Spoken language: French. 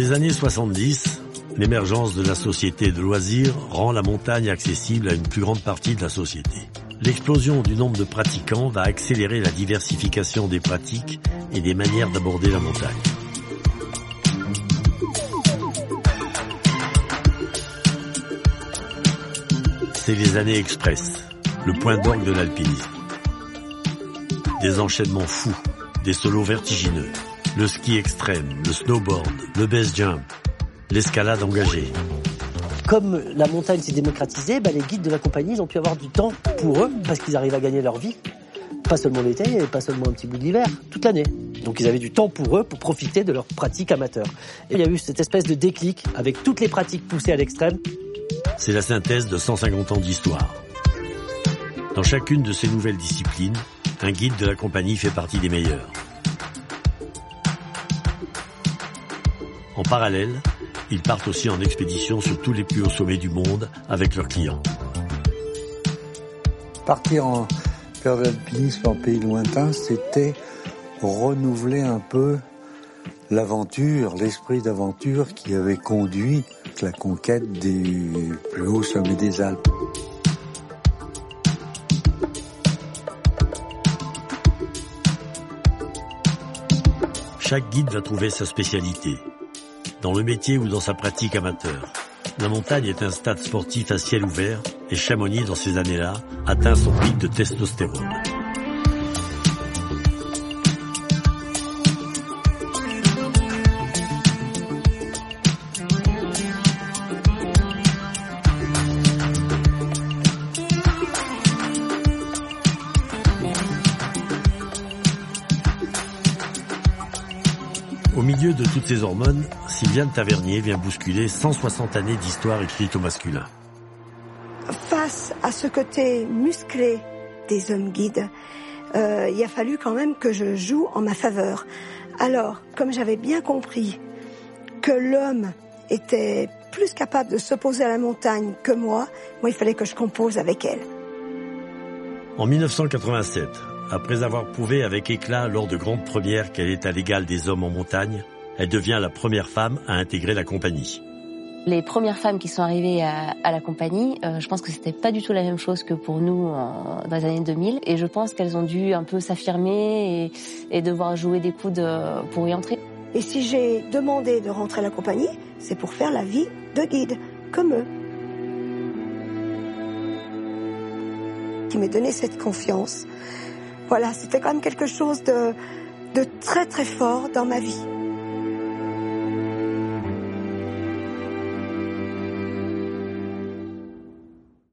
les années 70, l'émergence de la société de loisirs rend la montagne accessible à une plus grande partie de la société. L'explosion du nombre de pratiquants va accélérer la diversification des pratiques et des manières d'aborder la montagne. C'est les années express, le point d'orgue de l'alpinisme. Des enchaînements fous, des solos vertigineux, le ski extrême, le snowboard, le base jump, l'escalade engagée. Comme la montagne s'est démocratisée, les guides de la compagnie ils ont pu avoir du temps pour eux, parce qu'ils arrivent à gagner leur vie. Pas seulement l'été, et pas seulement un petit bout de l'hiver, toute l'année. Donc ils avaient du temps pour eux, pour profiter de leurs pratiques amateurs. Et il y a eu cette espèce de déclic, avec toutes les pratiques poussées à l'extrême. C'est la synthèse de 150 ans d'histoire. Dans chacune de ces nouvelles disciplines, un guide de la compagnie fait partie des meilleurs. En parallèle, ils partent aussi en expédition sur tous les plus hauts sommets du monde avec leurs clients. Partir en faire de l'alpinisme en pays lointain, c'était renouveler un peu l'aventure, l'esprit d'aventure qui avait conduit à la conquête des plus hauts sommets des Alpes. Chaque guide va trouver sa spécialité, dans le métier ou dans sa pratique amateur. La montagne est un stade sportif à ciel ouvert et Chamonix, dans ces années-là, atteint son pic de testostérone. Au milieu de toutes ces hormones, Sylviane Tavernier vient bousculer 160 années d'histoire écrite au masculin. Face à ce côté musclé des hommes guides, il a fallu quand même que je joue en ma faveur. Alors, comme j'avais bien compris que l'homme était plus capable de s'opposer à la montagne que moi, il fallait que je compose avec elle. En 1987, après avoir prouvé avec éclat lors de grandes premières qu'elle est à l'égal des hommes en montagne, elle devient la première femme à intégrer la compagnie. Les premières femmes qui sont arrivées à la compagnie, je pense que c'était pas du tout la même chose que pour nous dans les années 2000. Et je pense qu'elles ont dû un peu s'affirmer et devoir jouer des coudes pour y entrer. Et si j'ai demandé de rentrer à la compagnie, c'est pour faire la vie de guide, comme eux. Qui m'a donné cette confiance. Voilà, c'était quand même quelque chose de très très fort dans ma vie.